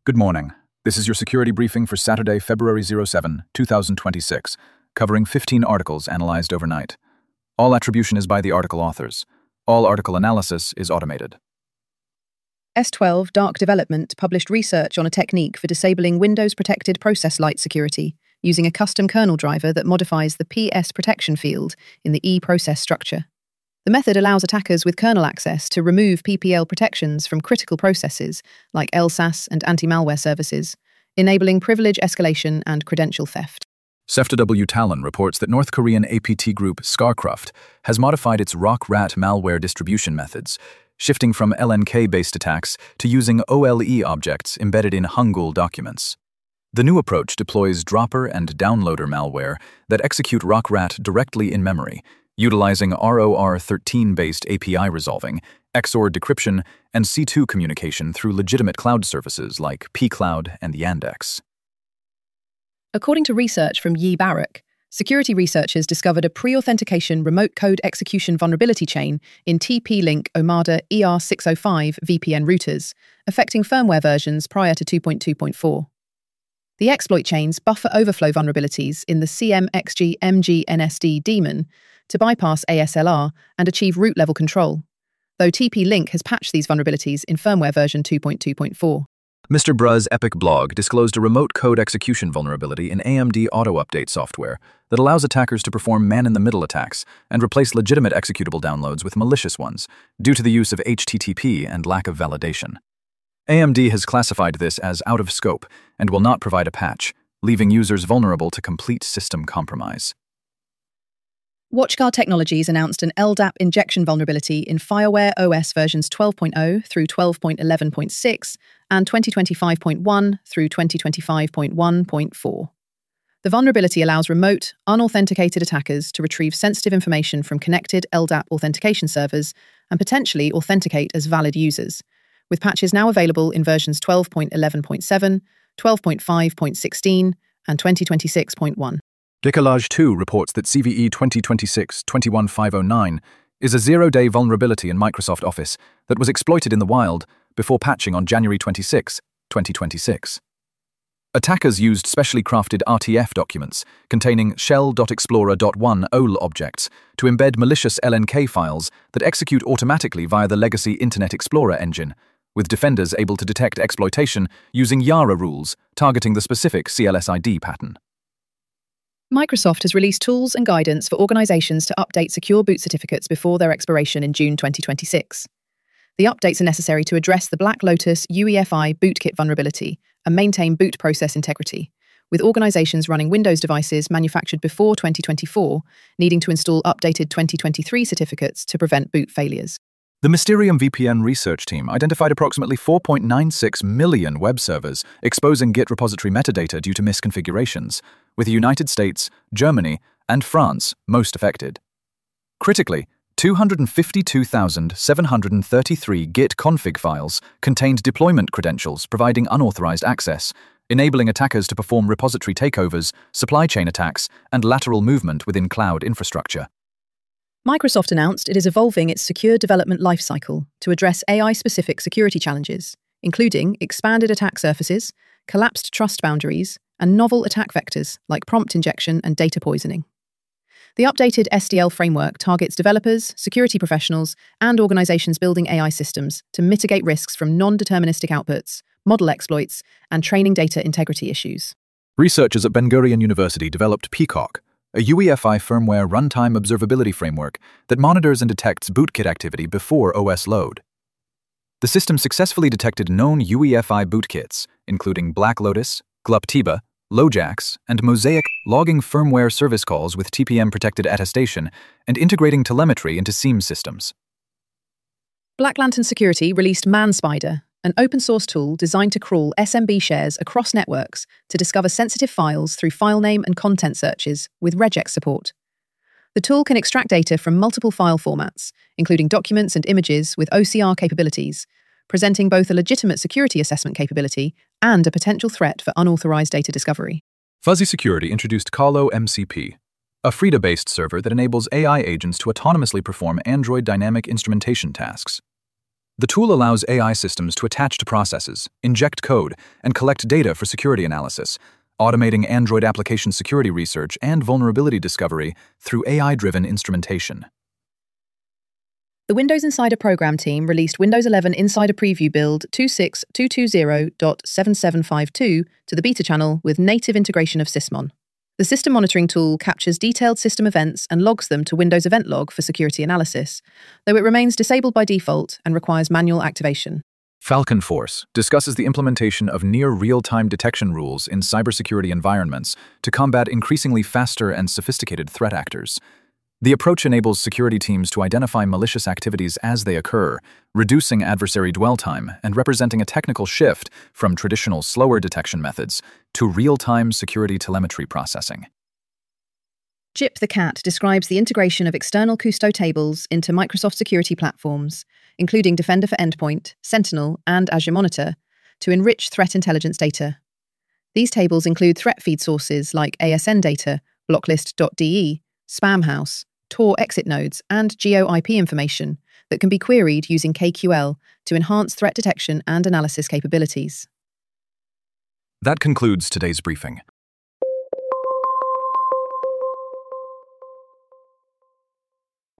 Good morning. This is your security briefing for Saturday, February 07, 2026, covering 15 articles analyzed overnight. All attribution is by the article authors. All article analysis is automated. S12 Dark Development published research on a technique for disabling Windows-protected process light security using a custom kernel driver that modifies the PS protection field in the E-process structure. The method allows attackers with kernel access to remove PPL protections from critical processes like LSAS and anti-malware services, enabling privilege escalation and credential theft. SEFTW Talon reports that North Korean APT group Scarcraft has modified its RockRat malware distribution methods, shifting from LNK-based attacks to using OLE objects embedded in Hangul documents. The new approach deploys dropper and downloader malware that execute RockRat directly in memory, utilizing ROR13-based API resolving, XOR decryption, and C2 communication through legitimate cloud services like pCloud and Yandex. According to research from Yi Barak, security researchers discovered a pre-authentication remote code execution vulnerability chain in TP-Link Omada ER605 VPN routers, affecting firmware versions prior to 2.2.4. The exploit chains buffer overflow vulnerabilities in the CMXG MG-NSD daemon to bypass ASLR and achieve root-level control, though TP-Link has patched these vulnerabilities in firmware version 2.2.4. Mr. Bruh's Epic blog disclosed a remote code execution vulnerability in AMD auto-update software that allows attackers to perform man-in-the-middle attacks and replace legitimate executable downloads with malicious ones, due to the use of HTTP and lack of validation. AMD has classified this as out of scope and will not provide a patch, leaving users vulnerable to complete system compromise. WatchGuard Technologies announced an LDAP injection vulnerability in FireWare OS versions 12.0 through 12.11.6 and 2025.1 through 2025.1.4. The vulnerability allows remote, unauthenticated attackers to retrieve sensitive information from connected LDAP authentication servers and potentially authenticate as valid users, with patches now available in versions 12.11.7, 12.5.16, and 2026.1. Decollage 2 reports that CVE 2026-21509 is a zero-day vulnerability in Microsoft Office that was exploited in the wild before patching on January 26, 2026. Attackers used specially crafted RTF documents containing shell.explorer.1 OL objects to embed malicious LNK files that execute automatically via the legacy Internet Explorer engine, with defenders able to detect exploitation using Yara rules targeting the specific CLSID pattern. Microsoft has released tools and guidance for organizations to update secure boot certificates before their expiration in June 2026. The updates are necessary to address the Black Lotus UEFI bootkit vulnerability and maintain boot process integrity, with organizations running Windows devices manufactured before 2024 needing to install updated 2023 certificates to prevent boot failures. The Mysterium VPN research team identified approximately 4.96 million web servers exposing Git repository metadata due to misconfigurations, with the United States, Germany, and France most affected. Critically, 252,733 Git config files contained deployment credentials providing unauthorized access, enabling attackers to perform repository takeovers, supply chain attacks, and lateral movement within cloud infrastructure. Microsoft announced it is evolving its secure development lifecycle to address AI-specific security challenges, including expanded attack surfaces, collapsed trust boundaries, and novel attack vectors like prompt injection and data poisoning. The updated SDL framework targets developers, security professionals, and organizations building AI systems to mitigate risks from non-deterministic outputs, model exploits, and training data integrity issues. Researchers at Ben-Gurion University developed Peacock, a UEFI firmware runtime observability framework that monitors and detects bootkit activity before OS load. The system successfully detected known UEFI bootkits, including Black Lotus, Gluptiba, Lojax, and Mosaic, logging firmware service calls with TPM-protected attestation and integrating telemetry into SIEM systems. Black Lantern Security released ManSpider, an open-source tool designed to crawl SMB shares across networks to discover sensitive files through file name and content searches with regex support. The tool can extract data from multiple file formats, including documents and images with OCR capabilities, presenting both a legitimate security assessment capability and a potential threat for unauthorized data discovery. Fuzzy Security introduced Calo MCP, a Frida-based server that enables AI agents to autonomously perform Android dynamic instrumentation tasks. The tool allows AI systems to attach to processes, inject code, and collect data for security analysis, automating Android application security research and vulnerability discovery through AI-driven instrumentation. The Windows Insider Program team released Windows 11 Insider Preview Build 26220.7752 to the beta channel with native integration of Sysmon. The system monitoring tool captures detailed system events and logs them to Windows Event Log for security analysis, though it remains disabled by default and requires manual activation. Falcon Force discusses the implementation of near real-time detection rules in cybersecurity environments to combat increasingly faster and sophisticated threat actors. The approach enables security teams to identify malicious activities as they occur, reducing adversary dwell time and representing a technical shift from traditional slower detection methods to real-time security telemetry processing. Jip the Cat describes the integration of external Cousteau tables into Microsoft security platforms, including Defender for Endpoint, Sentinel, and Azure Monitor, to enrich threat intelligence data. These tables include threat feed sources like ASN data, blocklist.de, Spamhaus, Tor exit nodes, and geo-IP information that can be queried using KQL to enhance threat detection and analysis capabilities. That concludes today's briefing.